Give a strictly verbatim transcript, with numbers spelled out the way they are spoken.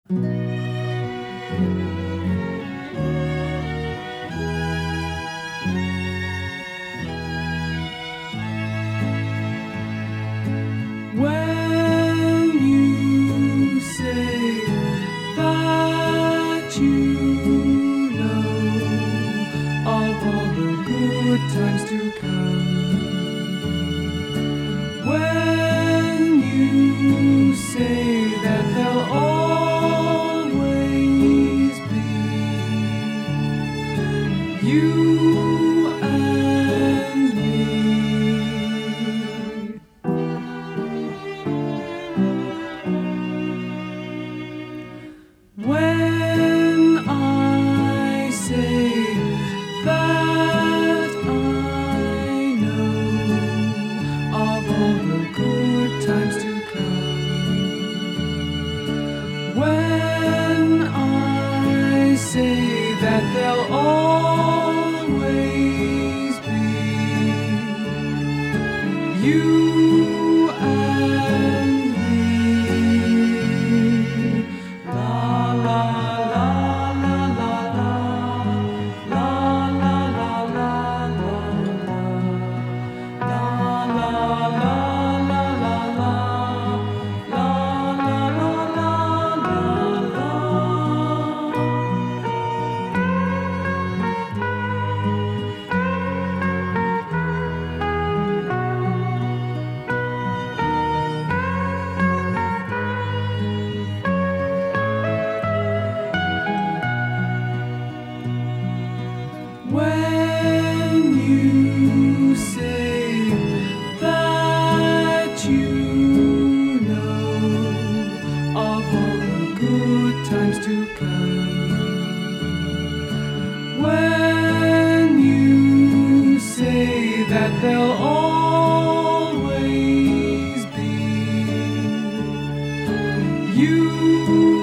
When you say that you know of all the good times to come, when you say that they'll always be you and me. When I say that I know of all the good times to come, when I say that they'll always be you and me. La la la la la la la la la la la la la la la. When you say that you know of all the good times to come, when you say that they'll always be you